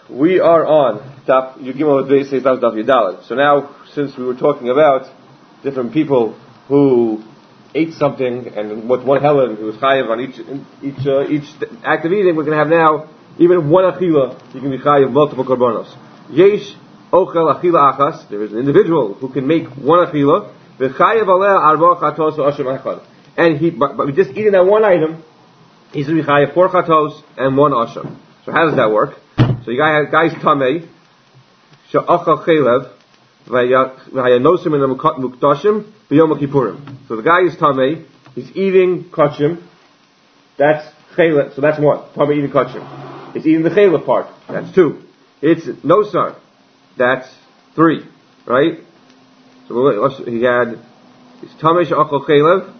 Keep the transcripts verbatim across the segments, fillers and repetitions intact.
We are on Daf Yugimel Beis Daf Daf Yudalad. So now, since we were talking about different people who ate something and what one helen who was chayiv on each each uh, each act of eating, we're going to have now even one achila you can be chayiv multiple korbanos. Yesh ochel achila achas. There is an individual who can make one achila v'chayiv aleh arba chatos v'asham echad. And he, but, but just eating that one item, he's going to be chayiv four chatos and one asham. So how does that work? So you guy guy's tamei, she'achal chelev, v'hayanosim in the muktashim b'yom kippurim. So the guy is tamei, he's eating kachim. That's chelev. So that's one. Tamei eating kachim. He's eating the chelev part. That's two. It's nosar. That's three. Right? So he had his tamei she'achal chelev.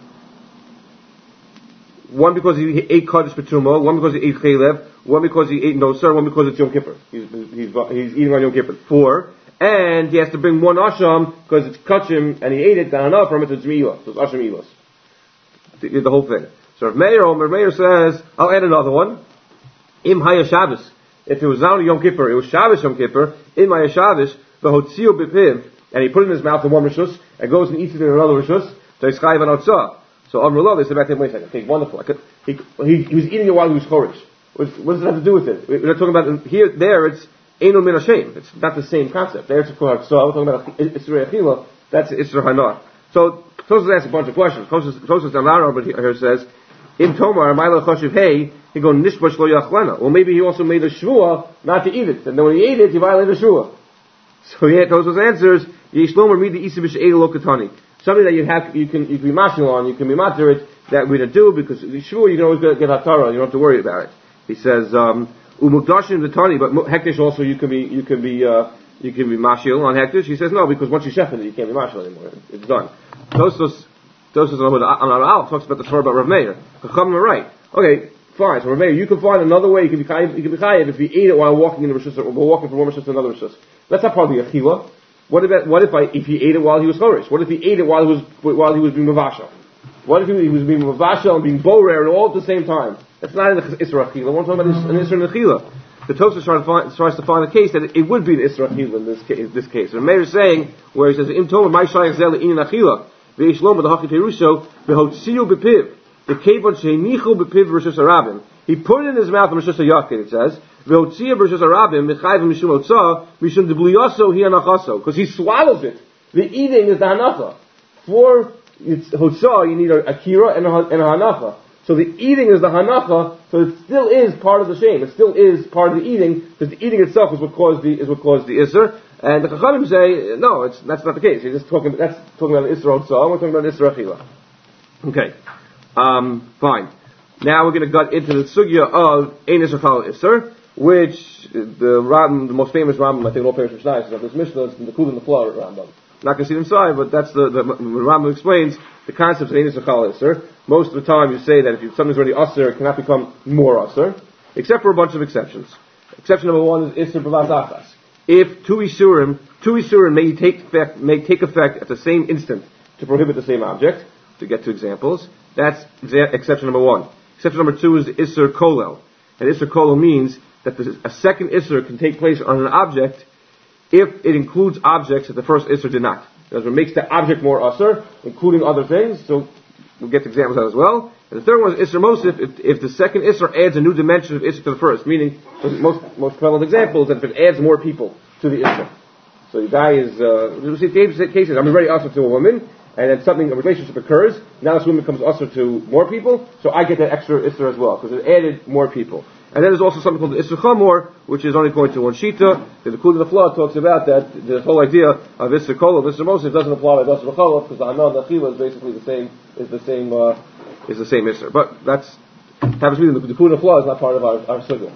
One because he ate kaddish b'tumah, one because he ate chelev, one because he ate nosar, one because it's Yom Kippur. He's, he's, he's eating on Yom Kippur. Four. And he has to bring one asham because it's kachim and he ate it down enough from it to it's mi'ilah. So it's asham mi'ilas. The, the whole thing. So Rav Meir, Rav Meir says, I'll add another one. Im haya Shabbos. If it was not Yom Kippur, it was Shabbos Yom Kippur. Im haya Shabbos, v'hotzio b'piv, and he put it in his mouth in one rishus and goes and eats it in another rishus. So he's chayiv an otzah. So Amrullah, they said back to him, wait a second, okay, wonderful. I could, he, he, he was eating it while he was chorish. What, what does it have to do with it? We're not talking about, here, there, it's Eino Min Hashem. It's not the same concept. There it's a Kohar So we're talking about Isra Achila, that's Isra Hanar. So, Tosfos asks a bunch of questions. Tosfos Amar over here says, Im Tomar, Maila Choshev Hey, he go Nishbash Lo Yachlena. Well, maybe he also made a Shvua not to eat it. And then when he ate it, he violated the Shvua. So yeah, Tosfos answers, Yishlomer Midi Isibish Eil Lo Katani. Something that you have, you can, you can be mashal on, you can be matter it, that we don't do, because sure, you can always get, get hatara, you don't have to worry about it. He says, um, umukdashim v'tani, but hektish also you can be, you can be, uh, you can be mashal on hektish. He says, no, because once you shefin it, you can't be mashal anymore. It's done. Tosfos, Tosfos Amar talks about the Torah about Rav Meir. Chachamim are right. Okay, fine. So Rav Meir, you can find another way, you can be chayiv, you can be chayiv if you eat it while walking in the rishus, or walking from one rishus to another rishus. That's not part of the achila. What if, what if I, if he ate it while he was chorish? What if he ate it while he was, while he was being mavashal? What if he, he was being mavashal and being borer all at the same time? That's not an Isra Achila. We're talking about an Isra Achila. The Tosfos tries, tries to find a case that it, it would be an Isra Achila in this case. In this case. And Meir is saying, where he says, Im Toma, my shayach zel in Achila, ve'ish loma d'hachi perusho, ve'hotziu b'piv, the kevod she'nichu b'piv rishus harabim. He put it in his mouth in rishus hayakin, it says, ve'hotziu b'rishus harabim, mechayv mishum otzah, mishum debliyaso hi anachaso. Because he swallows it. The eating is the hanacha. For it's hotzah, you need a akira and a, and a hanacha. So the eating is the hanacha, so it still is part of the shame. It still is part of the eating, because the eating itself is what caused the, is what caused the isser. And the Chachamim say, no, it's, that's not the case. You're just talking, that's talking about isser hotzah, we're talking about isser achila. Okay. Um, fine. Now we're going to get into the sugya of ein isser chal isser, which the Rambam, the most famous Rambam, I think, all parents of Mishnah, is of this Mishnah, it's in the Kul and the Floor Rambam. Not going to see them inside, but that's the, the, the Rambam explains the concept of ein isser chal isser. Most of the time you say that if you, something's already usser, it cannot become more usser, except for a bunch of exceptions. Exception number one is isser b'vat achas. If two isurim, two isurim may take effect, may take effect at the same instant to prohibit the same object, to get to examples, that's exa- exception number one. Exception number two is isser kolel. And isser kolel means that a second isser can take place on an object if it includes objects that the first isser did not. That's what makes the object more usser, including other things, so we'll get to examples of that as well. And the third one is Isser Mosif, if, if the second Isser adds a new dimension of Isser to the first, meaning, the most, most prevalent example is that if it adds more people to the Isser. So the guy is, uh, you see cases, I'm already usher to a woman, and then something, a relationship occurs, now this woman becomes usher to more people, so I get that extra Isser as well, because it added more people. And then there's also something called the Isser Chamor, which is only going to one Shita. The Kul of the Flood talks about that, the whole idea of Isser Kol, of Isser Mosif doesn't apply to Isser Chalav, because the Hanan and Achila is basically the same, is the same, uh, is the same Isser. But that's, happens to be the, the Kul of the Flood is not part of our, our Sugya.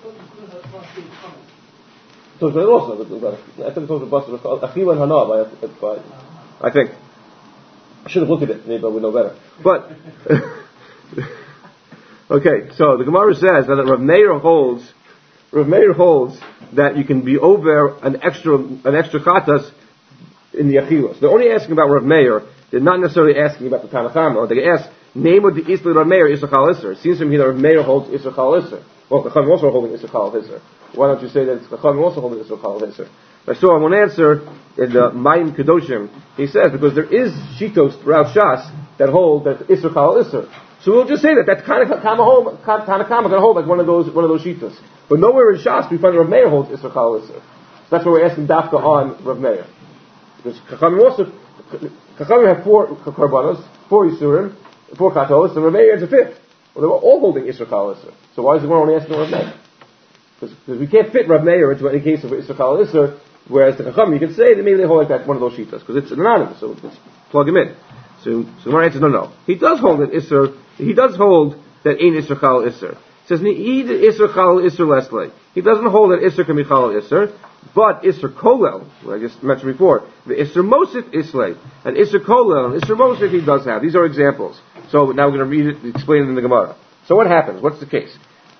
So it's also, I think it's also Basar, Achila and Hanan, by, I think. I should have looked at it, maybe I would know better. But, okay, so the Gemara says that Rav Meir holds, Rav Meir holds that you can be over an extra, an extra chatas in the achilas. They're only asking about Rav Meir. They're not necessarily asking about the Tanachama. They ask, name of the Isla Rav Meir Isra Chal Isser. It seems to me that Rav Meir holds Isra Chal Isser. Well, the Chachamim also are holding Isser Chal Hisser. Why don't you say that the Chachamim also holding Isser Chal Hisser? I saw one answer in the Mayim Kedoshim. He says because there is shitos throughout Shas that hold that Isser Chal Isser. So we'll just say that that kind of Kama hold, kind of Kama can hold like one of those one of those shitos. But nowhere in Shas we find that Rav Meir holds Isser Chal Isser. So that's why we're asking Dafka on Rav Meir. Because Chachamim also Chachamim have four korbanos, four Yisurim, four Katolis, and Rav Meir adds a fifth. Well, they were all holding Isser Chal Isser. So why is the one only asking Rav Meir? Because we can't fit Rav Meir into any case of Isser Chal Isser, whereas the Chacham, you can say that maybe they hold like that, one of those shitas, because it's anonymous, so let's plug him in. So, so the answer, no, no. He does hold that Isser, he does hold that ain't Isser Chal Isser. He says, he Isser Chal Isser Leslie. He doesn't hold that Isser can be Chal Isser, but Isser Kolel, like I just mentioned before, the Isser Mosif Islay, and Isser Kolel, and Isser Mosif he does have. These are examples. So now we're going to read it, explain it in the Gemara. So what happens? What's the case?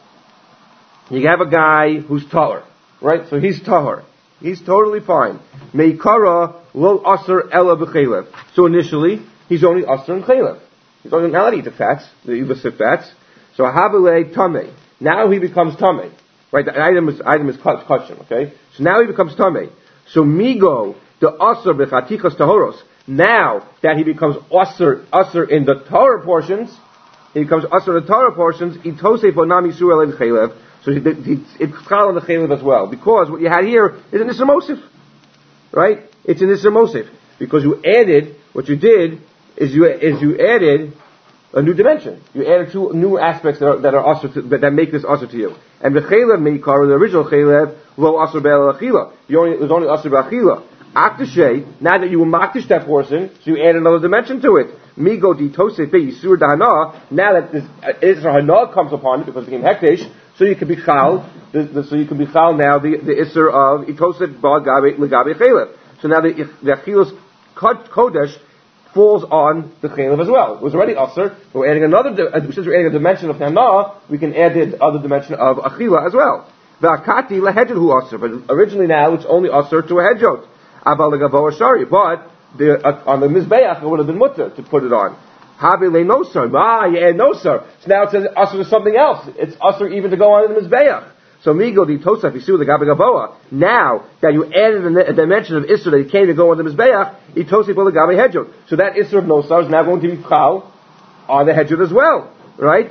You have a guy who's taller, right? So he's tahor. He's totally fine. Meikara lo aser ela b'chelev. So initially, he's only aser in chelev. He's only not allowed to eat the fats, the illicit fats. So habele tameh. Now he becomes tameh. Right? The item is item is kosher. Okay. So now he becomes tameh. So migo the aser b'chatichas tahoros. Now that he becomes aser aser in the Torah portions, he becomes aser in the Torah portions. Itosef onami surel in chelev. So he, he, it's chal on the chelev as well, because what you had here is an Isser Mosif, right? It's an Isser Mosif because you added what you did is you is you added a new dimension. You added two new aspects that are that are also that, that make this also to you. And the chelev meikar, the original chelev, lo aser be'el achila. You only it was only aser be'achila. Aktashay. Now that you were maktish that portion, so you add another dimension to it. Migo di tosef yisur dahana. Now that this Isser hana comes upon it because it became hektish. So you can be chal, the, the, so you can be chal now the, the isser of itoset ba gabe legabe chelev. So now the the achilus kodesh falls on the chelev as well. It was already usher, but we're adding another. Since we're adding a dimension of hana, we can add the other dimension of achila as well. V'akati lehedjot hu usher, but originally now it's only usher to a hedjot. Abal legavo ashari, but the, uh, on the mizbeach it would have been mutter to put it on. Habe le nosar. Ah, you add nosar. So now it says usher to something else. It's usher even to go on in the mizbeach. So migo di tosaf yisu the gabe gaboa. Now that you added a, a dimension of isser that it can't even go on the mizbeach, itosif the gabe hedjot. So that isser of nosar is now going to be chal on the hedjot as well, right?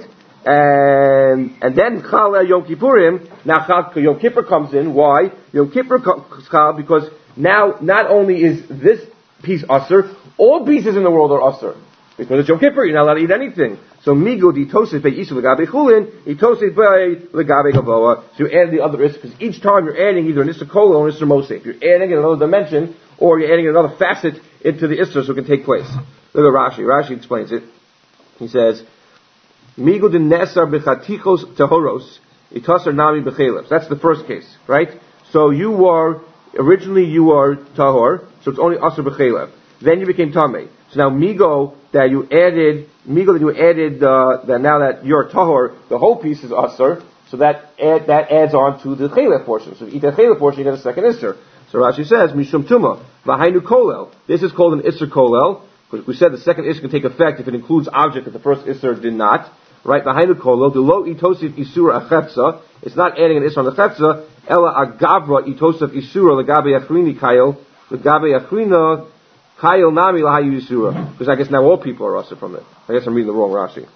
And and then chal Yom Kippurim. Now chal Yom Kippur comes in. Why? Yom Kippur comes chal because now not only is this piece usher, all pieces in the world are usher. Because it's Yom Kippur, you're not allowed to eat anything. So migo di tosef be isu legabe chulin, itosef be legabe gavoa. So you add the other isser, because each time you're adding either an isser kola or an isser mosef. You're adding another dimension, or you're adding another facet into the isser so it can take place. Look at Rashi. Rashi explains it. He says, migo di nesar bechatichos tehoros, itasar nami bechelev. That's the first case, right? So you were, originally you were tahor, so it's only asar bechelev. Then you became tameh. So now migo that you added, migo that you added, uh, that now that you're tahor, the whole piece is asr, so that add, that adds on to the chelev portion. So if you eat that chelev portion, you get a second isser. So Rashi says, mishum tuma, v'hainu kolel. This is called an isser kolel, because we said the second isser can take effect if it includes object that the first isser did not. Right, v'hainu kolel, the lo itosif isura achepsa, it's not adding an isser on the chepsa, ela agavra itosif isura legabe achrini kayel, legabe achrina, Kayil nami lahayu yisura. Because I guess now all people are usher from it. I guess I'm reading the wrong Rashi.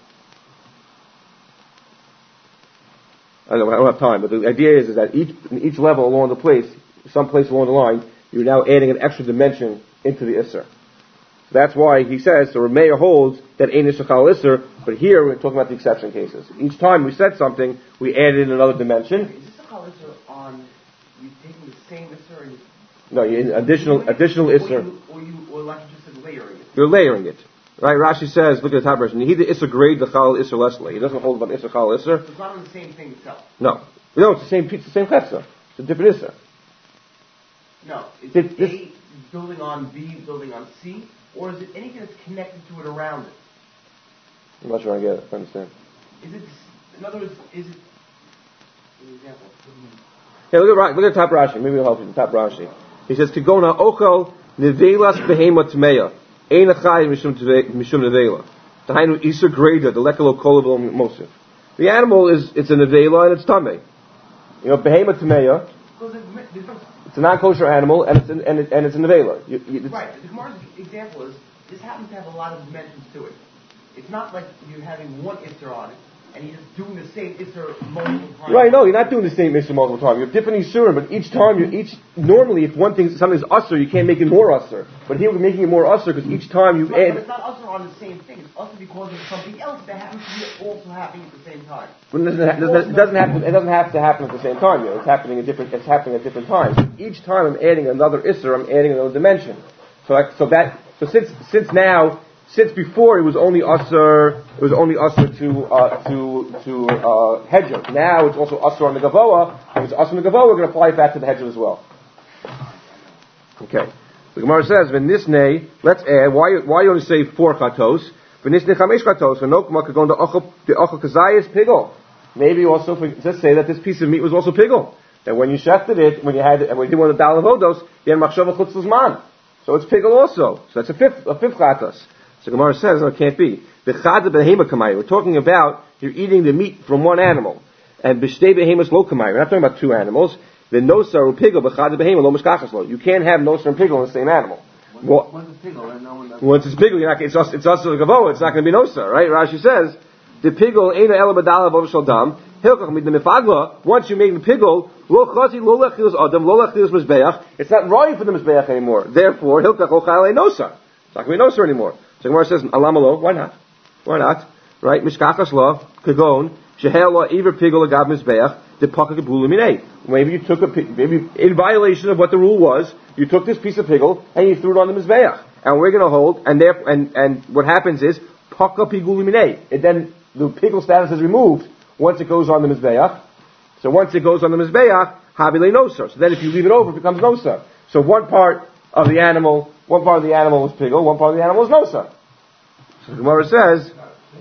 I don't, I don't have time, but the idea is, is that each, in each level along the place, some place along the line, you're now adding an extra dimension into the Isser. So that's why he says, so Rameir holds that Ein Isser Chal Isser, but here we're talking about the exception cases. Each time we said something, we added in another dimension. Is Isser Chal Isser on, you taking the same Isser and No, you additional additional isser. Or you, or like you just said, layering it. You're layering it, right? Rashi says, look at the top version. He the isser grade the chal isser leslie. He doesn't hold about isser chal isser. So it's not on the same thing itself. No, no, it's the same piece, the same chesed. It's a different isser. No, is This- it this- A building on B, building on C, or is it anything that's connected to it around it? I'm not sure I get it. I understand. Is it? In other words, is it? For example. Hey, look at Ra- look at top Rashi. Maybe it'll help you. Top Rashi. He says, "Kigona ochel nevelas behema tmeya ein achai mishum tve- mishum nevela." Tahainu iser greda the lekelo kolavel mosif. The animal is, it's an avela and it's tameh. You know, behema tameya, it's a non-kosher animal and it's an, and, it, and it's an avela. You, you, it's right. The Gemara's example is, this happens to have a lot of dimensions to it. It's not like you're having one Isser on it, and you're just doing the same Isser multiple times. Right, no, you're not doing the same Isser multiple times. You have different Issurim, but each time, you each, normally if one thing, something's Usser, you can't make it more Usser. But here we're making it more Usser because each time you right, add... But it's not Usser on the same thing, it's Usser because of something else that happens to be also happening at the same time. But it doesn't, ha- doesn't, it doesn't have to, it doesn't have to happen at the same time, you know, it's happening at different, it's happening at different times. Each time I'm adding another Isser, I'm adding another dimension. So, I, so that, so since, since now, Since before it was only usher, it was only usher to uh, to to uh, hedger. Now it's also usher on the gavoa. If it's usher on the gavoa, we're going to apply that to the hedger as well. Okay. The Gemara says, "V'nisnei." Let's add. Why why you only say four chatos? V'nisnei chamesh chatos. V'nokma kagon the ochel the ochel kazayis pigol. Maybe also let's say that this piece of meat was also pigol. That when you shefted it, when you had it, when you wanted the dal of odos, you had machshava chutz l'zman. So it's pigol also. So that's a fifth a fifth chatos. So Gemara says, no, it can't be. We're talking about you're eating the meat from one animal. And b'shtei behemas lo kamai. We're not talking about two animals. The nosar or pigel b'chad behema lo mishkachas lo. You can't have nosar and pigel in the same animal. Once it's pigel, then no one does. Once it's pigel, you're not, it's us it's us gavoa. It's not going to be nosar, right? Rashi says the pigel ain't ela badala v'avshal dam. Hilkach mid the mifagla. Once you make the pigel, lo chazi lo lechilus adam lo lechilus mizbeach. It's not right for the mizbeach anymore. Therefore, hilkach lo chale nosar. It's not going to be nosar anymore. So Gemara says, Alamalo, why not? Why not? Right? Mishkachas law, kagon, shehel law, iver pigol agab mizbeach, de pakakabulu minei. Maybe you took a, maybe in violation of what the rule was, you took this piece of pigol and you threw it on the mizbeach. And we're going to hold, and there, and, and what happens is, pakakabulu minei. And then the pigol status is removed once it goes on the mizbeach. So once it goes on the mizbeach, habile nosar. So then if you leave it over, it becomes nosar. So one part of the animal, one part of the animal is pigol, one part of the animal is nosar. So the Gemara says,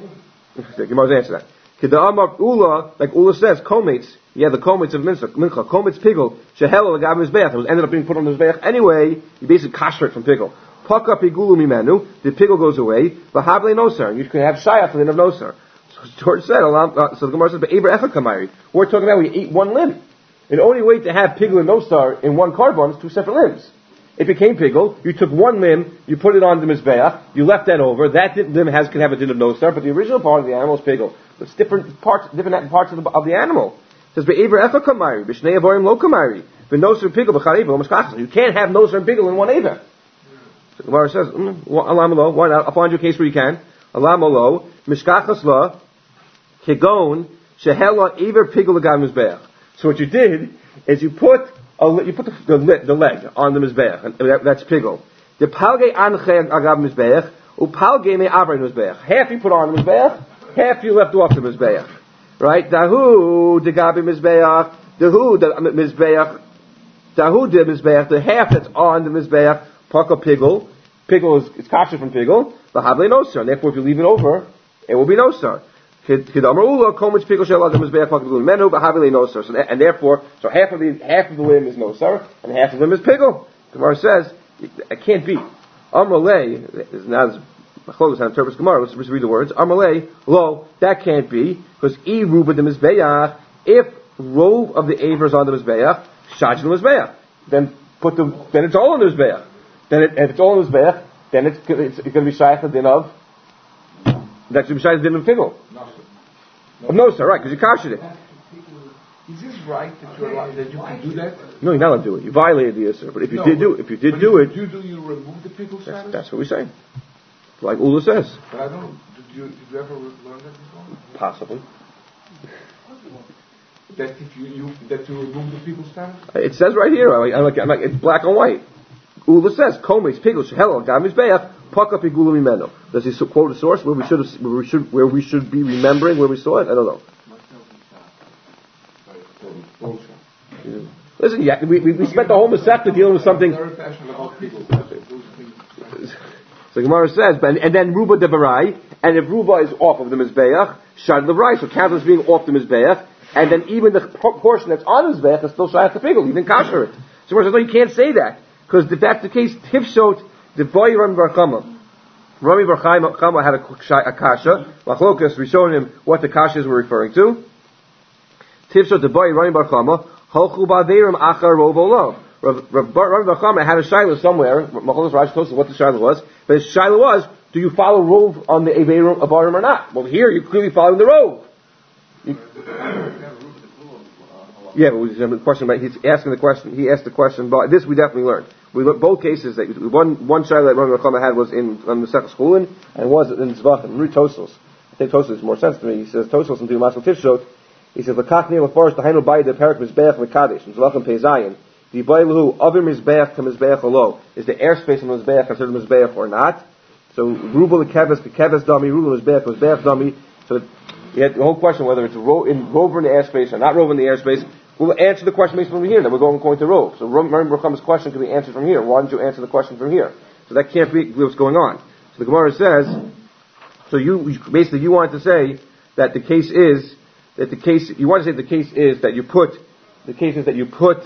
the Gemara's answer that. Keda'amar Ula, like Ula says, kometz, yeah, the kometz of mincha, mincha kometz pigol, shehel l'gab mizbeach. It was ended up being put on the mizbeach anyway. You basically kasher it from pigol. Paka pigulu mimenu, the pigol goes away. V'havle nosar, you can have shayach and then have nosar. So George said, uh, so the Gemara says, but Eber echa kamayri. We're talking about we eat one limb. And the only way to have pigol and nosar in one carbon is two separate limbs. It became pigol. You took one limb, you put it on the mizbeach, you left that over. That limb has can have a din of nosar, but the original part of the animal is pigol. It's different parts, different parts of the, of the animal. It says be'ever echa kamari, b'shnei avorim lo kamari, b'nosar pigol b'char ever lo mishkachas. You can't have nosar and pigol in one ever. So the Gemara says, mm, alam lo, why not? I'll find you a case where you can. Alam lo, mishkachas la, kegon shehela ever pigol l'gam mizbeach. So what you did is you put A, you put the, the, the leg on the mizbeach, and that, that's pigol. The palge anche agav mizbeach, upalge me avre mizbeach. Half you put on the mizbeach, half you left off the mizbeach. Right? Dahu de gabi mizbeach, dahu the mizbeach, dahu de mizbeach. The half that's on the mizbeach, paka pigol. Pigol is it's kasher from pigol. V'havle nosar. And therefore, if you leave it over, it will be nosar. So and therefore, so half of the half of the limb is nosar, and half of the limb is pigol. Gemara says it can't be. Amrlei is not as machlokes on interprets Gemara. Let's read the words. Amrlei lo, that can't be because e ruba the mizbeach. If rove of the aver is on the mizbeach, shaj the mizbeach, then put the then it's all on the mizbeach. Then it, if it's all on the mizbeach, then it's it's, it's going to be shaykh the din of that should be shaykh the din of pigol. No, no, sir, right, because you kashed it. Is this right that, you're allowed, that you can do that? No, you're not allowed to do it. You violated the Isser. But if you no, did but, do it, if you did but do if it, you do, you remove the pigol status? That's, that's what we're saying. Like Ula says. But I don't. Did you, did you ever learn that before? Possibly. That if you, you that you remove the pigol status? It says right here. I'm like, I'm like, I'm like it's black and white. Ula says, "Komeis pigol shehelo gam mizbeach paka pigulu mimeno." Does he quote a source where we should have, where we should where we should be remembering where we saw it? I don't know. Listen, yeah, we, we, we spent the whole Masechta dealing with something. So Gemara says, and then Ruba de Barai, and if Ruba is off of the Mizbeach, Shad Levrai, so count as being off the Mizbeach, and then even the portion that's on the Mizbeach is still Shayach to Pigel, you didn't kasher it. So Gemara says, no, you can't say that, because if that's the case, Tifshot, the Boyram Barchama. Rami Bar Chama had a, a kasha. Machlokas, we showing him what the kashas were referring to. Tivsot Debai, Rami Bar Chama, Halchu Ba'Veirim Achar Rov Olo. Rami Bar Chama had a shiloh somewhere. Machlokas Rashi told us what the shiloh was. But his shiloh was, do you follow Rov on the Aveirim of Arim or not? Well, here you're clearly following the Rov. You, yeah, but the question about, he's asking the question, he asked the question, but this we definitely learned. We learned both cases that one, one shiloh that Rami Bar Chama had was in, on the Sechus Chulin, and was in Zvachim. Read Tosos. I think Tosos makes more sense to me. He says, Tosos into Maskal Tifshot, he says, L'kachni l'forest l'hainu bayi the perak mizbeach v'kadesh, in Zvachim Pei Zayin, the bayi l'hu, avir mizbeach to mizbeach alo, is the airspace in mizbeach considered mizbeach or not? So, Rubel l'keves, l'keves dami, Rubel mizbeach, mizbeach dami, so you had the whole question whether it's ro- in rover in the airspace or not rover in the airspace. We'll answer the question based from here, that we're going according to Rov. So Rami Bar Chama's question can be answered from here. Why don't you answer the question from here? So that can't be what's going on. So the Gemara says, so you, basically you wanted to say that the case is, that the case, you want to say the case is that you put, the case is that you put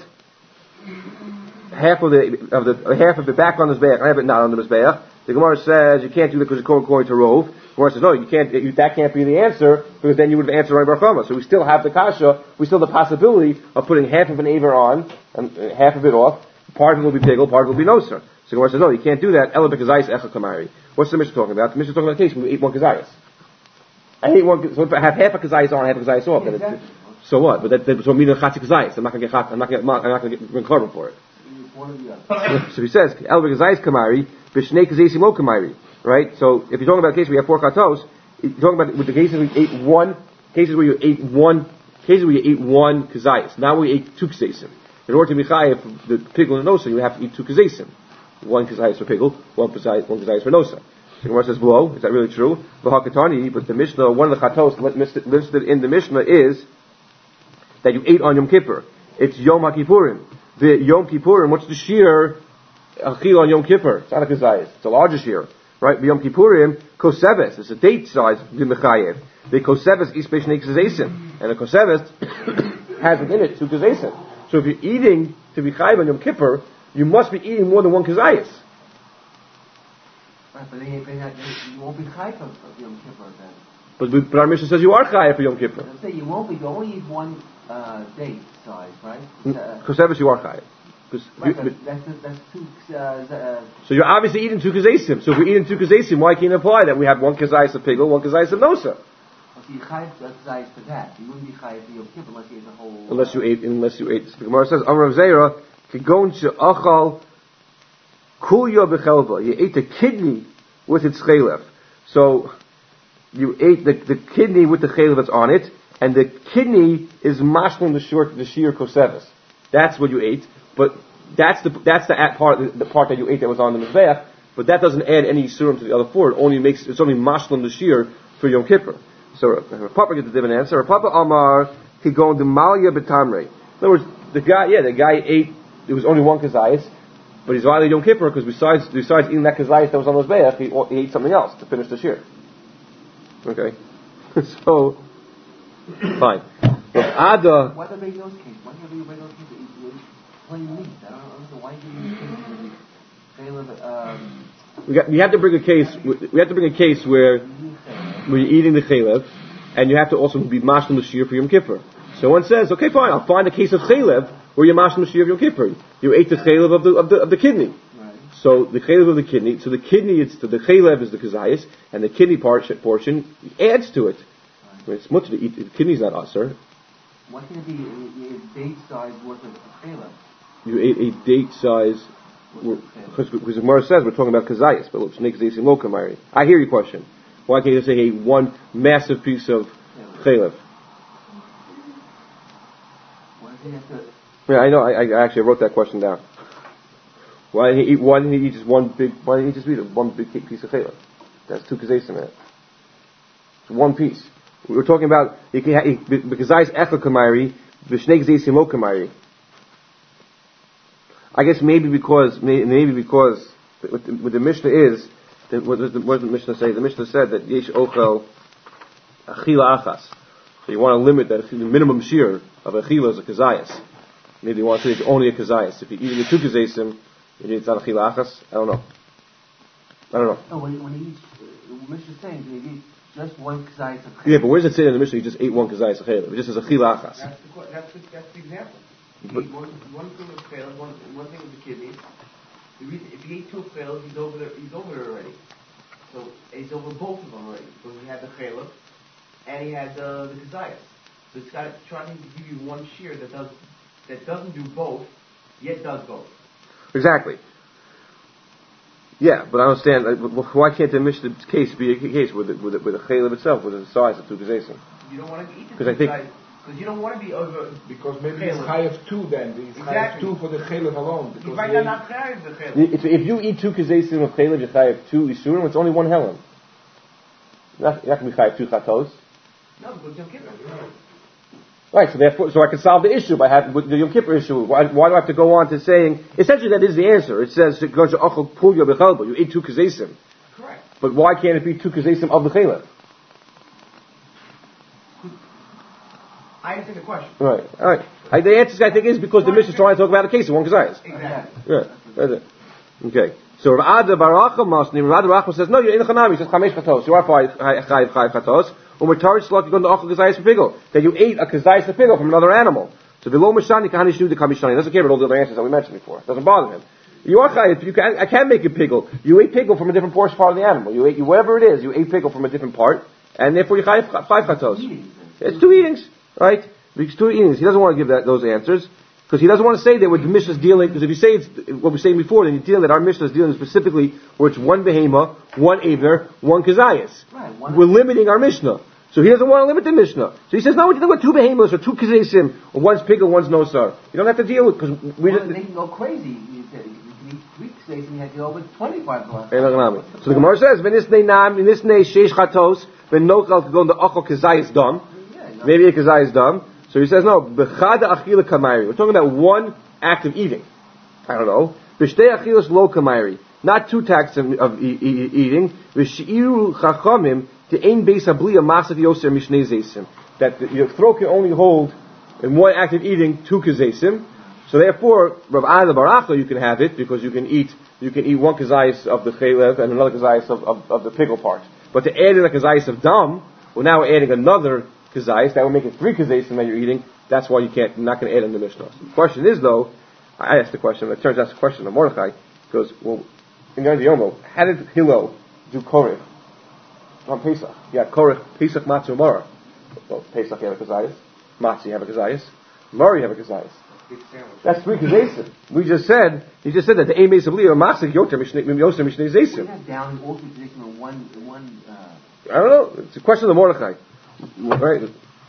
half of the, of the, half of it back on the Mizbeach, half of it not on the Mizbeach. The Gemara says you can't do that because you're going according to Rov. The Gemara says no, you can't, you, that can't be the answer, because then you would have answered Rami Bar Chama. So we still have the kasha, we still have the possibility of putting half of an aver on, and uh, half of it off. Part of it will be pigel, part of it will be noser. So the Gemara says no, you can't do that. Ela b'kazayis echa kamari. What's the Mishnah talking about? The Mishnah is talking about a case where we ate one kazayis. I ate one, so if I have half a kazayis on, half a kazayis off, then it's, so what? But that, that so meaning chatzi kazayis. I'm not going to get, I'm not going to, I'm not going to get carbon for it. So he says, Ela b'kazayis kamari, b'shnei kazayis lo kamari. Right? So, if you're talking about a case where you have four katos, you're talking about with the cases where you ate one, cases where you ate one, cases where you ate one kazayis. Now we ate two kazayisim. In order to be chayav the pigel and nosa, you have to eat two kazayisim. One kazayis for pigel, one kazayis, one kazayis for nosa. The Gemara says, "Whoa, is that really true?" V'hakatani, but the Mishnah, one of the chatos listed in the Mishnah is that you ate on Yom Kippur. It's Yom HaKippurim. The Yom Kippurim, what's the shear? Achil on Yom Kippur. It's not a kazayis. It's a larger shear. Right, Yom Kippurim, koseves, it's a date size, the mechayev. The koseves is b'shnei kazesim, and the koseves has within it two kazesim. So if you're eating to be chayev on Yom Kippur, you must be eating more than one kazayis. Right, but then you won't be chayev on Yom Kippur then. But, but our Mishnah says you are chayev for Yom Kippur. Let's say you won't be, you only eat one uh, date size, right? Uh, koseves you are chayev. Right, you, that's, that's two, uh, uh, so you're obviously eating two kazesim. So if we're eating two kazesim, why can't you apply that? We have one kazayis of pigel, one kazayis of nosa. Well, so you chayiv kazayis for that. You wouldn't be chayiv for Yom Kippur unless you ate the whole... Unless you ate, unless you ate. The Gemara says, Amar Zera, Kigon she'achal kulya b'chelva. You ate the kidney with its chalev. So, you ate the, the kidney with the chalev that's on it, and the kidney is mashlim the short, the sheer kosevis. That's what you ate. But that's the that's the part the part that you ate that was on the mizbeach. But that doesn't add any surim to the other four. It only makes it's only mashlim the shear for Yom Kippur. So Papa gets a different answer. Papa Amar kigon the malya betamre. In other words, the guy yeah the guy ate there was only one kazayis, but he's violated Yom Kippur because besides besides eating that kazayis that was on the mizbeach, he, he ate something else to finish the shear. Okay, so fine. Ada. Why do they make those cases? Why do they make those cases? Plain meat. I don't know why you use um we got, you have to bring a case. We have to bring a case where where you're eating the chalev, and you have to also be mashlim l'shir for Yom Kippur. So one says, okay, fine, I'll find a case of chalev where you're mashlim l'shir for Yom Kippur. You ate the chalev of the of the of the kidney. Right. So the chalev of the kidney. So the kidney, it's the, the chalev is the kazayis, and the kidney part portion adds to it. Right. I mean, it's much to eat. The kidney's not usher. Why can it be a, a date size worth of chalev? You ate a date size, because the Gemara says we're talking about kazayis, but look, snake kazayis in lokamari. I hear your question. Why can't you say a one massive piece of chalev? Why does he have to? Yeah, I know. I, I actually wrote that question down. Why didn't he eat? Why didn't he eat just one big? Why didn't he just eat one big piece of chalev? That's two kazayis in it. It's one piece. We were talking about kazayis echel kamari, v'shnei kazayis in lokamari. I guess maybe because maybe because what the, what the Mishnah is, what does the, what does the Mishnah say? The Mishnah said that yesh ochel achila achas. So you want to limit that the minimum shear of achila is a kazayas. Maybe you want to say it's only a kazayas. If you're eating a two kazayisim, you need it's not achila achas. I don't know. I don't know. No, when, when he eats, uh, Mishnah is saying he eats just one kazayis of chaylev. Yeah, but where does it say in the Mishnah he just ate one kazayis of chaylev? It just says a chila achas. That's the, que- that's the, that's the example. He But- ate one, one thing of chaylev, one, one thing of the kidneys. If he, if he ate two chaylev, he's over there, he's over there already. So he's over both of them already. Because he had the chaylev, and he had the, the kazayis. So it's got trying to give you one shear that does, that doesn't do both, yet does both. Exactly. Yeah, but I don't understand. uh, Why can't the Mishnah case be a case with the, with the, with the chaylev itself, with the size of two kazesim? You don't want to eat the 'Cause I think- because you don't want to be over. Because maybe it's Chaylev. chayav two then. It's Exactly. chayav two for the chaylev alone. You Because might they- not carry the chaylev. If, if you eat two kazesim of chaylev, you chayav two isurim. It's only one helen. You're not, you're not going to be chayav two chatos. No, because Yom Kippur. Right, so therefore, so I can solve the issue by having with the Yom Kippur issue. Why, why do I have to go on to saying essentially that is the answer? It says you eat two kazesim, Correct. but why can't it be two kazesim of the chaylev? I understand the question. Right, all right. I, the answer I think is because the Mishnah is trying to talk about a case of one kazayis. Exactly. Yeah, that's it. Okay. So Rav Ada Barachah Masni, Rav Ada Barachah says, no, you're in the Chanami. He says, Chamesh Chatos. You are chayiv chayiv chatos. Umatar Shlok, you go to Achal Kazayis Pigel. That you ate a Kazayis Pigel from another animal. So below Mashani, Kahani Shu, the Kamishani. Doesn't care about all the other answers that we mentioned before. Doesn't bother him. You are chayiv. You can, I can make a pigel. You ate pigel from a different portion part of the animal. You ate, you, whatever it is, you ate pigel from a different part, and therefore you chayiv chayiv chatos. It's two eatings, right? It's two eatings. He doesn't want to give that, those answers. Because he doesn't want to say that what the Mishnah is dealing, because if you say it's what we were saying before, then you're dealing that our Mishnah is dealing specifically where it's one behema, one aver, one kazayas. Right, one We're limiting our Mishnah. So he doesn't want to limit the Mishnah. So he says, no, we're dealing with two behemoths or two kazasim, or one's pig or one's nosar. You don't have to deal with, because we Well, just... they can go crazy. You said you can eat three kazayis and you have to go over twenty-five dollars. So the Gemara says, "When this nay nam, in this nay sheish chatos, when nochal could go into achol kazayas dam, Yeah, you know. maybe a kazayas dam." So he says, no, bechada achila kamayri. We're talking about one act of eating. I don't know. B'shtei achilas lo kamayri. Not two acts of, of e- e- eating. V'shi'iru chachamim te'ein beis habliya masav yoser mishnei zesim. That the, your throat can only hold in one act of eating two kazesim. So therefore, Rav Ada Barachah, you can have it because you can eat you can eat one kazayis of the chaylev and another kazayis of, of, of the pickle part. But to add in a kazayis of dam, well now we're adding another kazayis, that would make it three kazayis that you're eating. That's why you can't, you're not going to add in the Mishnah. The question is though, I asked the question, it turns out it's a question of Mordechai, goes, well, in Yom Yomo, how did Hillel do Korech on Pesach? Yeah, Korech, Pesach, Matzah, Mara. Well, Pesach you have a kazayis, Matzah you have a kazayis, Mara you have a kazayis. Big sandwich. That's three kazayis. We just said, he just said that the Ein Beis Abli or Matzah Yoter Mishnei Yoser Mishnei We Zaysim. have down all three kazayis in one, in one, uh, I don't know, it's a question of Mordechai. Right?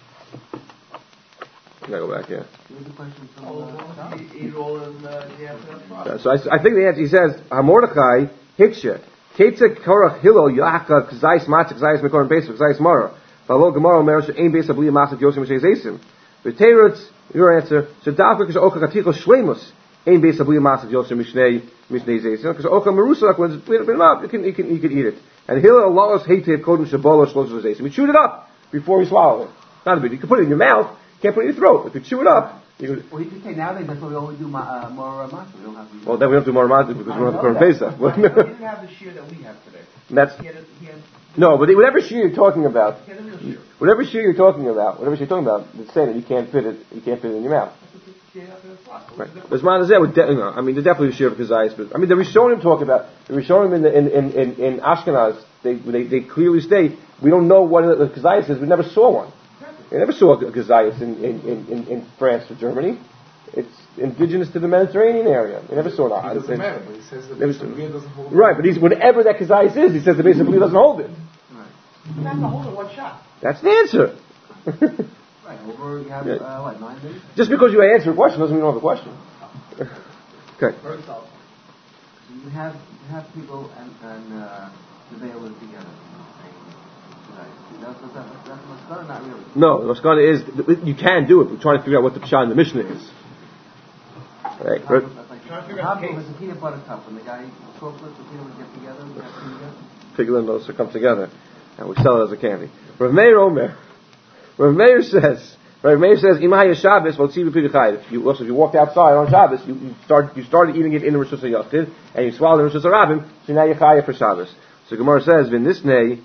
I gotta go back here. there was a question from, Oh, uh, you eat it all in uh, the afternoon Yeah, process. so I, I think the answer, he says, HaMordechai, Hiksha, Ketzek Korach Hillel, Yacha, Kzais Matzah, Kzais Mekor, Pesach, Kzais Mara. Valo Gemara, Merosh, Ein Beis Abli, Matzah, Yosem, Mishnei Zaysim. V'teirutz, your answer, so Dafka, Kz Ocha Katicho Shlemus, Ein Beis Abli, Matzah, Yosem, Mishnei, Mishnei Zaysim. Kz Ocha Merusak, when it's been up, you can, you can, you can eat it. And Hillel, Allah's Heitev, Kodem, Shabbalah, Shlosh, Zaysim. You chewed it up before you swallow it. Not a big, you can put it in your mouth, can't put it in your throat. If you chew it up, you can, well, you could say nowadays that's why we only do ma- uh, more uh, matzah. We don't have to. well, then we don't do more Ramadi because we don't have to I know Korban that. Pesach. He didn't have the shear that we have today. That's, He had, a, he had, no, but whatever shear you're talking about, he had a real shear. whatever shear you're talking about, whatever shear you're talking about, it's saying that you can't fit it, you can't fit it in your mouth. That's what the shear after the process. Right. There's Manazeh with, de- you know, I mean, there's definitely a shear of Kazayas, but, I mean, the Rishonim talk about, the Rishonim in, the, in, in, in, in Ashkenaz, they, they, they clearly state, we don't know what the Kazayas is, we never saw one. We never saw a Kazayas in, in, in, in, in France or Germany. It's indigenous to the Mediterranean area. We never saw that. It doesn't matter, but he says that Never the seen- beer doesn't hold. Right, but he's, whatever that Kazayas is, he says the base of doesn't hold it. You have to hold it one shot. That's the answer. Right, over you have, Yeah. uh, what, nine days? Just because you answer a question doesn't mean you don't have a question. Okay. Very solid. So you have, you have people and, and, uh, the veil live together. That's, that's, that's, that's Maskana, not really. No, the Maskana is, you can do it. We're trying to figure out what the Pshat in the Mishnah is. Right. How- Right. That's like, Trying to figure out the how case. is a peanut butter cup when the guy eats chocolate, the peanut butter get together, we have to together? Piglet and those come together. And we sell it as a candy. Rav Meir Omer. Rav Meir says, Right, Meir says, Imahaya Shabbos, well, Tzivu Piri Chayiv. If you, also, if you walked outside on Shabbos, you, you, start, you started eating it in the Rosh Hashanah, and you swallowed it in Rosh Hashanah, so now you're Chayiv for Shabbos. So Gemara says, Vin this nay,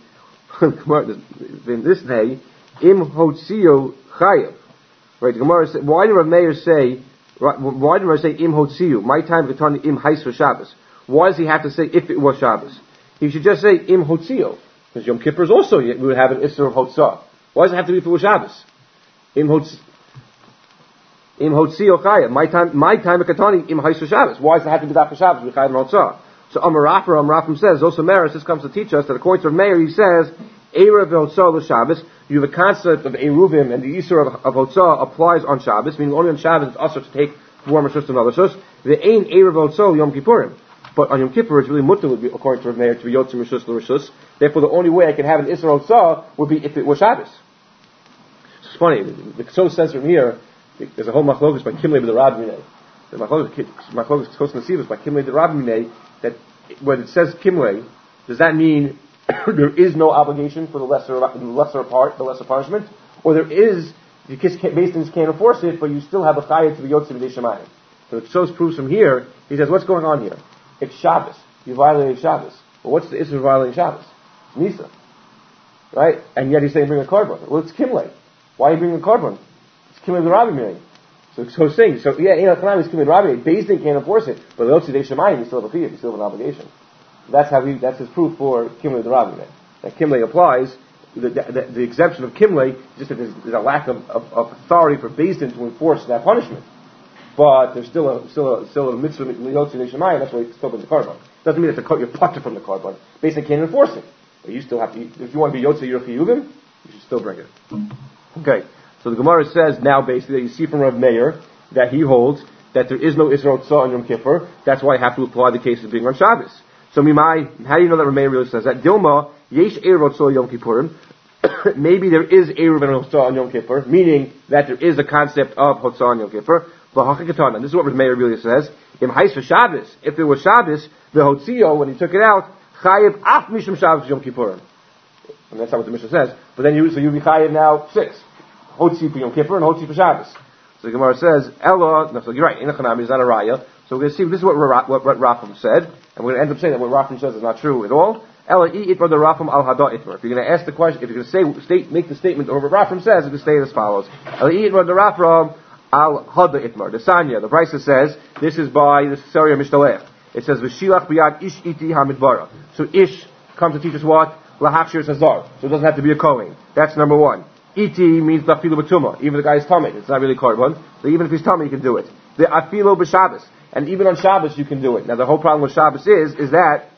Vin this nay, Im Hotzio Chayiv. Right, the Gemara says, why did Rav Meir say, why did Rav say Im Hotzio? My time Ketani Im Hais for Shabbos. Why does he have to say if it was Shabbos? He should just say Im Hotzio. Because Yom Kippur is also, we would have an Isser of Hotzah. Why does it have to be if it was Shabbos? Im Hotz, Im Hotzio Chayiv. My time, my time Ketani Im Hais for Shabbos. Why does it have to be that for Shabbos? We Chayiv and Hotzah. So Amar Rafram, Rafram says, also Maris, this comes to teach us that according to Meir, he says, Erev Hotzah l'Shabbos, you have a concept of Eruvim, and the Isser of, of Hotzah applies on Shabbos, meaning only on Shabbos it's also to take warm Rishus and other Rishus. The Ein Erev Hotzah Yom Kippurim. But on Yom Kippur, it's really mutter, would be, according to Rav Meir, to be Yotzim Rishus l'Rishus. Therefore, the only way I can have an Isser Hotzah would be if it was Shabbos. It's funny, the Ksos says from here, there's a whole machlokus by Kimlei the Rabbi Minei. The machlokus Kos Nasivus by Kimlei the Rabbi Minei, that when it says Kimlei, does that mean there is no obligation for the lesser, the lesser part, the lesser punishment, or there is, the Beis can't enforce it, but you still have a chayah to be Yotzei B'dei Shemayim. So the Ksos proves from here, he says, what's going on here? It's Shabbos. You violated Shabbos. Well, what's the issue of violating Shabbos? It's Nisa. Right? And yet he's saying bring a korban. Well, it's Kimlei. Why are you bringing a korban? It's Kimlei the Rabbi Meir. So it's so saying, so yeah, in Al-Khanam is Kimlei the Rabbi Meir. Beis Din can't enforce it, but the Yotzei B'dei Shemayim, you still have a chiyuv, you still have an obligation. That's how he, that's his proof for Kimlei the Rabbi Meir. That Kimlei applies, the, the, the exemption of Kimlei is just that there's, there's a lack of, of, of authority for Beis Din to enforce that punishment. But there's still a still a still a mitzvah Yotzei B'dei Shemayim. That's why you still bring the korban. Doesn't mean that you're putter from the korban. Beis Din can't enforce it. But you still have to. If you want to be Yotzei your chiyuvim, you should still bring it. Okay. So the Gemara says now basically that you see from Rav Meir that he holds that there is no Isra Hotzah on Yom Kippur. That's why I have to apply the case of being on Shabbos. So Mimai, how do you know that Rav Meir really says that? Dilma Yesh Erev Hotzah Yom Kippurim. Maybe there is Erev and Hotzah on Yom Kippur, meaning that there is a concept of Hotzah on Yom Kippur. And this is what Rav Meir really says. Im Hais for Shabbos, if there was Shabbos, the Hotzio, when he took it out, Chayiv Af Mishum Shabbos Yom Kippurim. And that's not what the Mishnah says. But then you, so you be Chayiv now six. Hotzi for Yom Kippur and Hotzi for Shabbos. So the Gemara says, Ella, no, so you're right, in Echanami is not a raya. So we're going to see, this is what, what, what Rafam said, and we're going to end up saying that what Rafam says is not true at all. Ella, I itmar the Rafam al hada itmar. If you're going to ask the question, if you're going to say, state, make the statement over what Rafam says, you can say it as follows. Ella, I itmar the Rafam al hada itmar. The Sanya, the Brisa says, this is by the Seria Mishtalech. It says, V'shilach b'yad ish iti hamidbara. So ish comes to teach us what? Lahachshir sazar. So it doesn't have to be a Kohen. That's number one. Iti means lafilu b'tumah. Even the guy is tummy. It's not really korban. So even if he's tummy, you can do it. The afilo b'Shabbos. And even on Shabbos, you can do it. Now the whole problem with Shabbos is, is that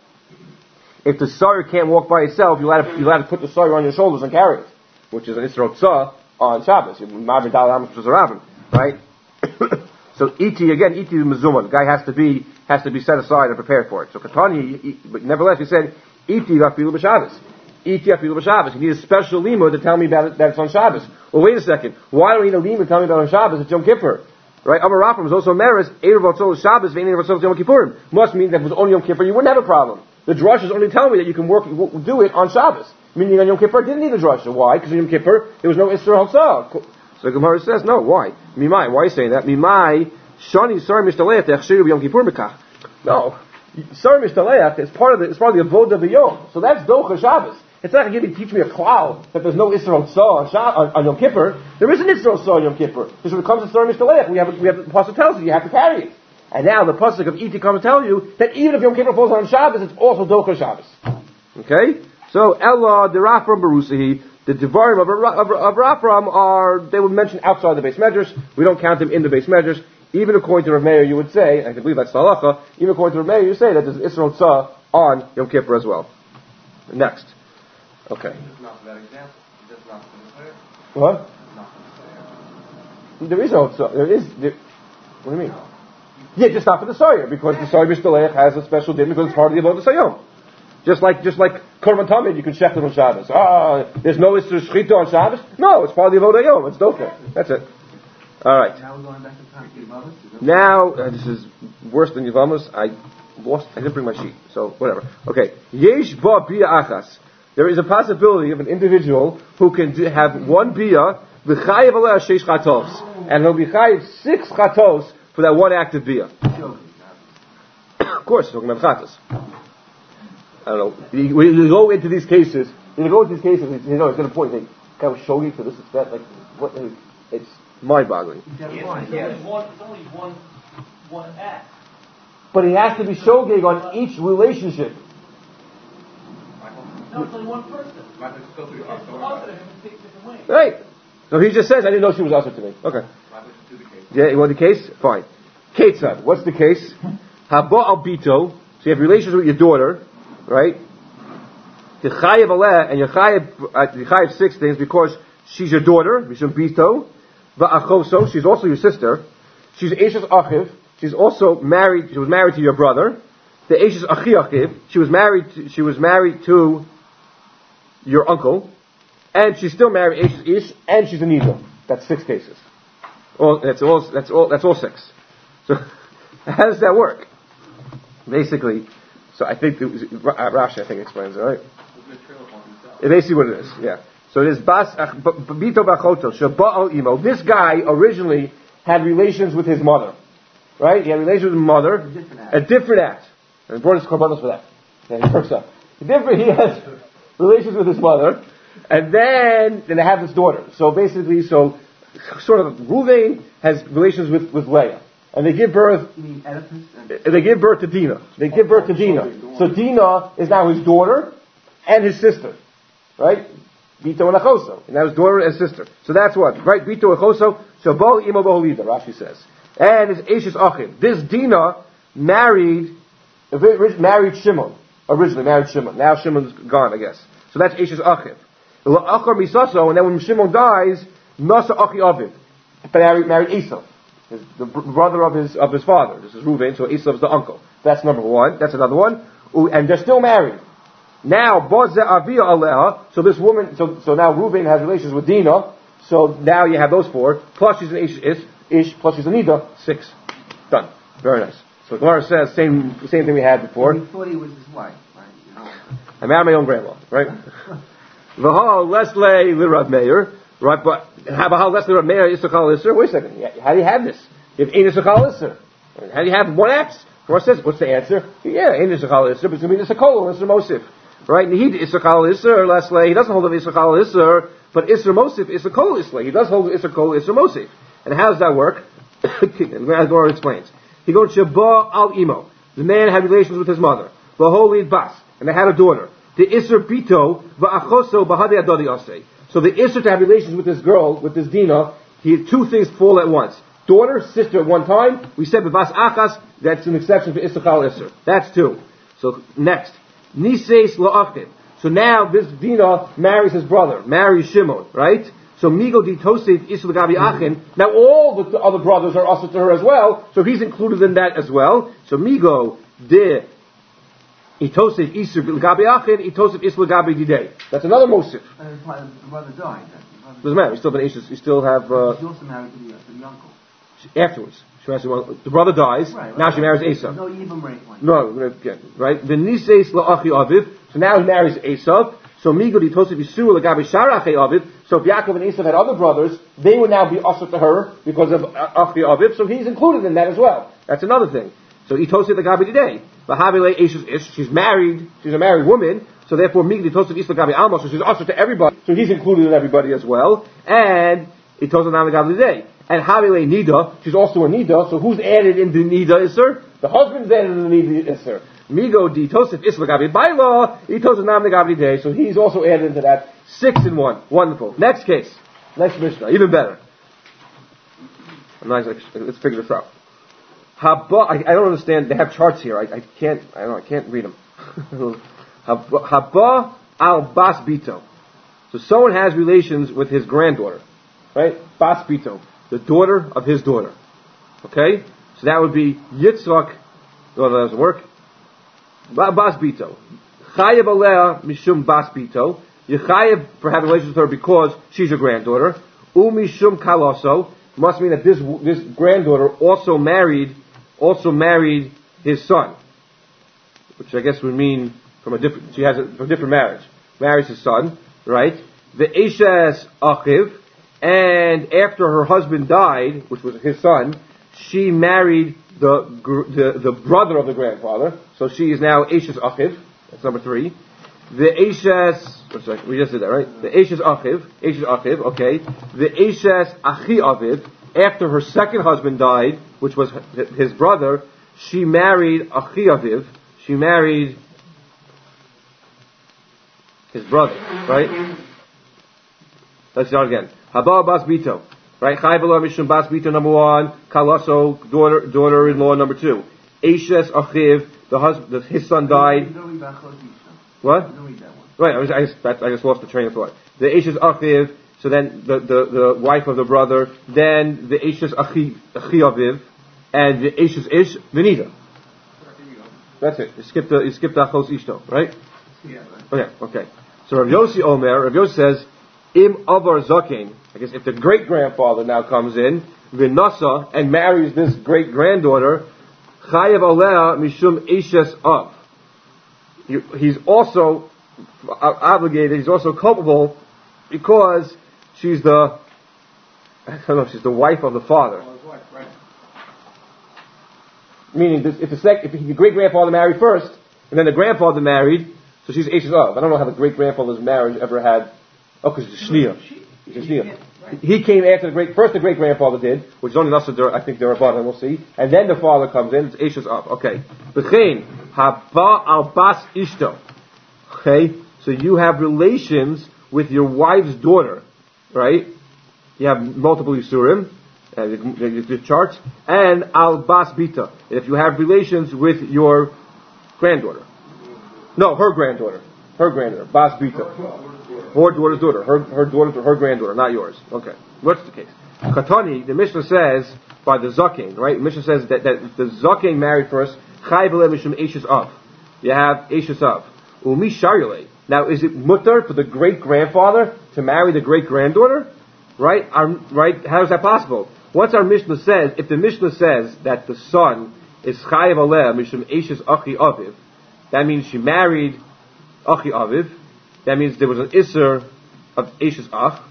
if the sar can't walk by itself, you'll have to, you'll have to put the sar on your shoulders and carry it, which is an Isra Hotzah on Shabbos. Right? So iti again, iti is mezumah. The guy has to be has to be set aside and prepared for it. So katani, but nevertheless, he said iti lafilu b'Shabbos. Iti afilu b'Shabbos. You need a special limud to tell me about it, that it's on Shabbos. Well, wait a second. Why do we need a limud to tell me about it on Shabbos? It's Yom Kippur. Right? Amar Rafam is also Meres, Erev Hotzah Shabbos, Ve'ein Erev Hotzah Yom Kippurim. Must mean that if it was only Yom Kippur, you wouldn't have a problem. The drush is only telling me that you can work, do it on Shabbos. Meaning on Yom Kippur, didn't need the drush. Why? Because on Yom Kippur, there was no Isra Hotzah. So Gemara says, no, why? Mimai, why are you saying that? Mimai, Shani Sar Mishtaleach, Techshiru Yom Kippur Mekach. No. Sar Mishtaleach is part of the, it's part of the Avodah of the Yom. So that's Docha Shabbos. It's not going to teach me a cloud that there's no Isra Hotzah on, on, on Yom Kippur. There is an Isra Hotzah on Yom Kippur. Because when it comes to Sar Mishtaleach, we have, we have, the Pasuk tells you, you have to carry it. And now the Pasuk of Iti comes to tell you that even if Yom Kippur falls on Shabbos, it's also Docha Shabbos. Okay? So, Ella, the Rafram Barusahi, the Devarim of, of, of Rafram are, they would mention outside the base measures. We don't count them in the base measures. Even according to Rav Meir, you would say, I believe that's the halacha, even according to Rav Meir, you say that there's Isra Hotzah on Yom Kippur as well. Next. Okay. Not for that example. Just not for the What? Not for the There is a Hotzah. There is, there, what do you mean? Yeah, just not for the Sawyer, because the Sawyer Mishtaleach has a special din because it's part of the Avodah Sayom. Just like, just like Korban Tamid, you can check it on Shabbos. Ah, there's no Isra Shchita on Shabbos? No, it's part of the Avodah Yom. It's Doka. That's it. Alright. Now we're going back to Tanki Yavamas. Now, uh, this is worse than Yavamas. I lost, I didn't bring my sheet, so whatever. Okay. Yesh ba bia achas. There is a possibility of an individual who can do, have one bia V'chayev aleh sheish chatos. And he'll be chayev six chatos for that one act of bia. Of course, talking about chatos. I don't know. You, when you go into these cases, when you go into these cases, you know, it's going to point, like, guy was shogi for this, it's that, like, what, it's mind-boggling. Yes, it's only one, it's only one, one act. But he has to be shogeg on each relationship. No, it's only one person. It's positive in six different ways. Right. So he just says, I didn't know she was also to me. Okay. Yeah, you want the case? Fine. Ketzad. What's the case? Haba al bito. So you have relations with your daughter, right? The chayev aleh, and your chayev, uh, the chayev six things because she's your daughter, mishum bito. Va'achoso, she's also your sister. She's Eshes achiv. She's also married. She was married to your brother. The Eshes achi achiv. She was married. To, she was married to your uncle, and she's still married Eshes ish, and she's a nida. That's six cases. All that's all. That's all. That's all six. So how does that work? Basically, so I think it was, uh, Rashi I think explains it, right? It's basically what it is. Yeah. So it is bas bito bachoto shaba'al imo. This guy originally had relations with his mother, right? He had relations with his mother. A different act. A different act. And he brought his korbanos for that. Yeah, he works up. Different. He has relations with his mother, and then then they have this daughter. So basically, so sort of Reuven has relations with with Leah, and they give birth. You mean Oedipus? And they give birth to Dinah. They give birth to Dinah. So Dinah is now his daughter and his sister, right? Bito and Achoso, and that was daughter and sister. So that's what, right? Bito and Achoso. So bo imo boholida, Rashi says, and it's Eshes Achim. This Dinah married married Shimon originally. Married Shimon. Now Shimon's gone, I guess. So that's Eshes Achim. Achar misaso, and then when Shimon dies, Nasa Achi Aviv married married Esau, his, the brother of his of his father. This is Reuven, so Esau is the uncle. That's number one. That's another one. And they're still married. Now, Boze Avia Aleha, so this woman, so so now Reuven has relations with Dinah, so now you have those four, plus she's an Ish, ish, ish plus she's a Nida, six. Done. Very nice. So Gemara says, same same thing we had before. He thought he was his wife, right? You know. I married my own grandma, right? V'hal Leslie Lirav Meir, right, but V'hal Leslie Lirav Meir Issachal Isser, wait a second, how do you have this? You have Ein Issachal Isser. How do you have one X? Gemara says, what's the answer? Yeah, Ein Issachal Isser, but it's going to be Issachol, Isser Mosif. Right? And he Issachal Isser, Leslie, he doesn't hold of Issachal Isser, but Isser Mosif, Issachol Isser. He does hold of Issachol, Isser Mosif. And how does that work? As Gemara explains. He goes, Shabba al Imo. The man had relations with his mother. V'holid Bas. And they had a daughter. The Isser Bito, V'achoso, Bahadi Adodi Aseh. So the Isser to have relations with this girl, with this Dinah, he, two things fall at once. Daughter, sister at one time. We said B'vas Achas, that's an exception for Issachal Isser. That's two. So, next. Niseis la'achim. So now this Dinah marries his brother, marries Shimon, right? So Migo di Tosef Isl Gabi Achin. Now all the other brothers are also to her as well, so he's included in that as well. So Migo de Itosef Isl Gabi Achin, Itosef Isl Gabi Didei. That's another Mosif. And his brother died. Then. Doesn't matter. We still have an Ishes. We still have. Uh, she also married to the, to the uncle. Afterwards. She marries the brother dies. Right, right, now she marries right. Esau. No Yibam right one. No, again, right? The Niseis la'achi aviv. So now he marries Esau. So Migod Tosef Yisur lagabi Sharachi aviv. So if Yaakov and Esau had other brothers, they would now be also to her because of achi aviv. So he's included in that as well. That's another thing. So Itosef lagabi today. V'havile Esau ish. She's married. She's a married woman. So therefore Migod Tosef Isla lagabi Alma. So she's also to everybody. So he's included in everybody as well. And Itosef nam lagabi today. And Havile Nida, she's also a Nida, so who's added in the Nida Isser? The husband's added in the Nida Isser. Migo di Tosef Isla Gabi Baila, Itosef Nam Gabi Day, so he's also added into that. Six in one. Wonderful. Next case. Next Mishnah. Even better. Nice, let's figure this out. Haba, I, I don't understand, they have charts here, I, I can't, I don't know, I can't read them. Haba, Haba al Bas Bito. So someone has relations with his granddaughter. Right? Bas Bito. The daughter of his daughter. Okay? So that would be Yitzchak. No, that doesn't work. Bas Bito. Chayev Alea Mishum Bas Bito. Yechayev for having relations with her because she's your granddaughter. U Mishum Kaloso. Must mean that this this granddaughter also married also married his son. Which I guess would mean from a different she has a, from a different marriage. Marries his son, right? The Eshes Achiv. and after her husband died, which was his son, she married the the, the brother of the grandfather. So she is now Eishes Achiv. That's number three. The Eishes, we just did that, right? The Eishes Achiv, Eishes Achiv, okay. The Eishes Achi Aviv, after her second husband died, which was his brother, she married Achi Aviv. She married his brother, right? Let's start again. Haba Bas Bito, right? Chayvela Mishum Bas Bito, number one. Kalaso, daughter, daughter-in-law, number two. Eishes Achiv, the husband, his son died. What? Right, I, was, I, just, I just lost the train of thought. The Eishes Achiv, so then the, the, the wife of the brother, then the Eishes Achi, Achi Aviv, and the Eishes Ish, Venida. That's it. You skipped the, you skipped the Achos Ishto, right? Yeah, right. Okay, okay. So Rav Yossi Omer, Rav Yossi says, Im Avar Zaken, I guess if the great-grandfather now comes in, Vinasa, and marries this great-granddaughter, Chayev Alea Mishum Eishes Av. He's also obligated, he's also culpable because she's the, I don't know, she's the wife of the father. Meaning, this, if the sec, if the great-grandfather married first, and then the grandfather married, so she's Eishes Av. I don't know how the great-grandfather's marriage ever had, oh, because it's a Shnia. It's a Shnia. He came after the great, first the great-grandfather did, which is only Nasa, I think they're above, and we'll see, and then the father comes in, it's Eishes Av. Okay. B'chein, haba al bas ishto. Okay? So you have relations with your wife's daughter, right? You have multiple Yisurim, uh, the, the charts, and al bas bita. If you have relations with your granddaughter. No, her granddaughter. Her granddaughter. Bas bita. Her daughter's daughter. Her, her daughter, her granddaughter, not yours. Okay. What's the case? Katani, the Mishnah says, by the Zaken, right? The Mishnah says that, that the Zaken married first, Chai v'le mishum Eishes Av. You have Eishes Av. Umi Sharyale. Now, is it mutter for the great-grandfather to marry the great-granddaughter? Right? Our, right? How is that possible? Once our Mishnah says, if the Mishnah says that the son is Chayev Aleh Mishum Eishes Achi Aviv, that means she married Achi Aviv. That means there was an Isser of Eishes Ach.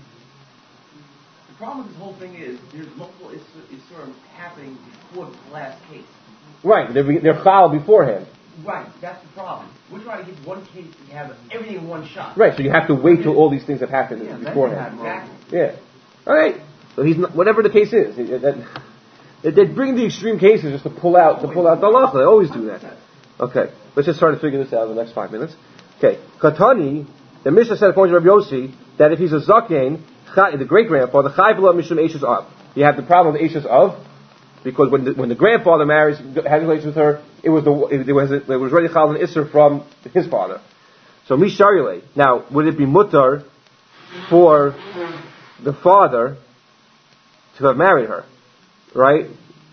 The problem with this whole thing is there's multiple Issurim happening before the last case. Right, they're, they're Chal beforehand. Right, that's the problem. We're trying to get one case to have everything in one shot. Right, so you have to wait till all these things have happened yeah, beforehand. Exactly. Yeah. All right. So he's not, whatever the case is. That, that, they bring the extreme cases just to pull out to pull out the halacha. They always do that. Okay. Let's just try to figure this out in the next five minutes. Okay. Katani, the Mishnah said according to Rabbi Yossi that if he's a zaken, the great grandfather, chayv lo mishum Eishes Av. You have the problem of Eishes Av. Because when the, when the grandfather marries, had relations with her, it was the it was it was already chal and isser from his father. So misharile. Now, would it be mutar for the father to have married her, right?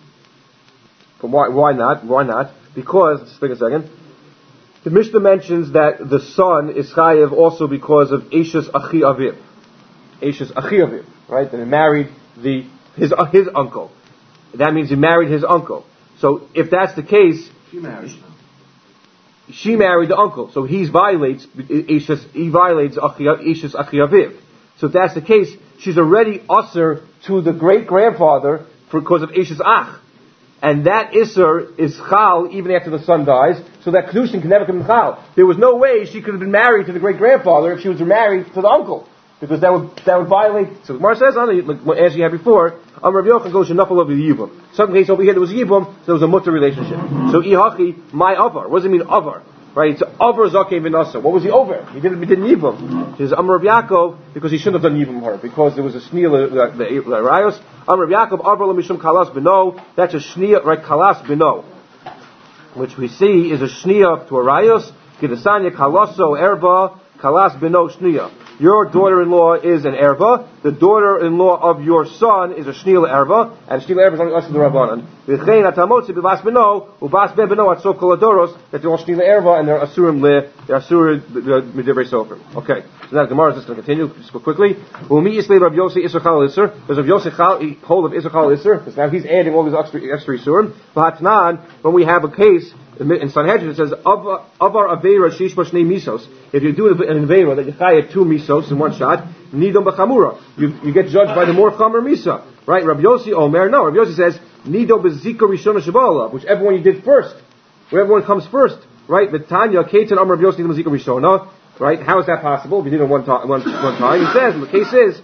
But why why not? Why not? Because let's think a second. The Mishnah mentions that the son is chayev also because of Eishes Achi Aviv, Eishes Achi Aviv, right? That he married the his uh, his uncle. That means he married his uncle. So if that's the case, she married. She married the uncle. So he violates he violates Eishes Achi Aviv. So if that's the case, she's already usher to the great grandfather for because of Eishes Ach, and that isser is chal even after the son dies. So that kedushin can never come chal. There was no way she could have been married to the great grandfather if she was married to the uncle. Because that would that would violate. So Gemara says, like, as you had before, um, Rav Yochanan goes to nafal over the yibum. Some case over here there was a yibum, so there was a mutter relationship. So ihachi my avar. What does it mean avar? Right? It's avar zakeh v'nasa. What was he over? He didn't he didn't yibum. He says um Rav Yaakov because he shouldn't have done yibum her because there was a shniyah the rayos. Um Rav Yaakov avar l'mishum kalas beno. That's a shniyah right kalas beno, which we see is a shniyah to a rayos. Kedasanya kalaso erba kalas beno shniyah. Your daughter-in-law is an erva. The daughter-in-law of your son is a shnil erva, and shnil erva is only us the rabbanan. V'chein atamotzi b'vas beno ubas be beno atzok kol adoros that they're all shnil erva and they're asurim le they're asurim midivrei sofer. Okay, so now the Gemara is just going to continue just quickly. Umi islay Rav Yossi isur chal isur. There's Rav Yossi chal hold of isur chal isur because now he's adding all these extra extra isurim. V'hatnan when we have a case In Sanhedrin it says, Avar Aveira Shishma Shnei Misos. If you do an Aveira that you chaya two Misos in one shot, Nidom B'Chamura. You, you get judged by the more Chamer Misa. Right? Rabbi Yossi Omer, no, Rabbi Yossi says, Nidom B'Zika Rishona Shabala, whichever one you did first. Whichever one comes first. Right? V'Tanya, Ketan Amar Rabbi Yossi Nidom B'Zika Rishona. Right? How is that possible? If you did it one, to- one, one time. He says, the case is,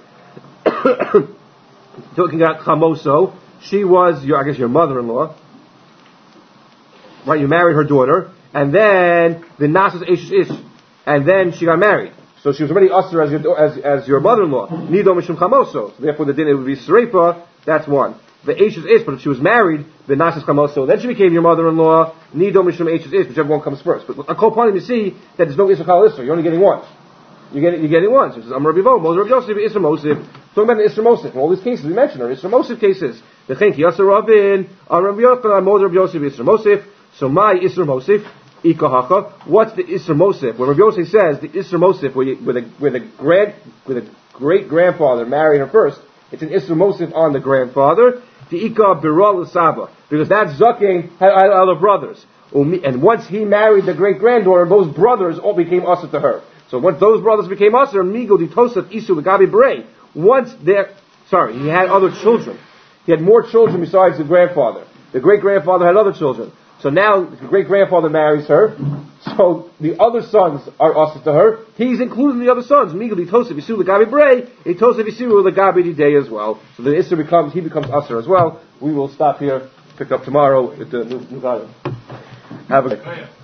talking about Chamoso, she was your, I guess your mother-in-law. Right, you married her daughter, and then the Nasas Eish Ish, and then she got married. So she was already usher as your as as your mother-in-law. Nido Mishum Chamoso. So therefore, the din would be Srepa. That's one. The Eish Ish, but if she was married, the Nasas Chamoso, then she became your mother-in-law. Nido Mishum Eish Ish, whichever one comes first. But a Kopanim, you see that there's no Isra Kal Isra. You're only getting one. You get it. You get it once. It says Amar Rabbi Vo, Moshe Rabbi Yosef, Isra Mosif. Talking about the Isra Mosif. All these cases we mentioned are Isra Mosif cases. The Chenki Yasser Rabin, Amar Rabbi Yochanan, Moshe Rabbi Yosef, Isra Mosif. So my Isra Mosif, Ikahacha. What's the Isra Mosif? When Rabbi Yosef says the Isra Mosif, where, you, where the where the grand where the great grandfather married her first, it's an Isra Mosif on the grandfather. The Ika Biral Saba, because that Zucking had other brothers, and once he married the great granddaughter, those brothers all became usher to her. So once those brothers became usher, Migo di Tosaf Isu Gabi Bray. Once they're sorry, he had other children. He had more children besides the grandfather. The great grandfather had other children. So now the great grandfather marries her. So the other sons are usher to her. He's including the other sons. Migul Tosef Yisu Gabi Bray. Tosef Yisu Gabi Day as well. So the Isser becomes he becomes usher as well. We will stop here. Pick up tomorrow with the new Have a good day.